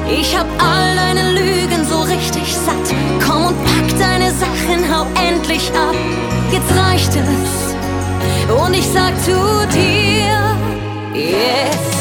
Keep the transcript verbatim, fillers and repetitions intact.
Ich hab all deine Lügen so richtig satt. Komm und pack deine Sachen, hau endlich ab. Jetzt reicht es und ich sag zu dir, yes.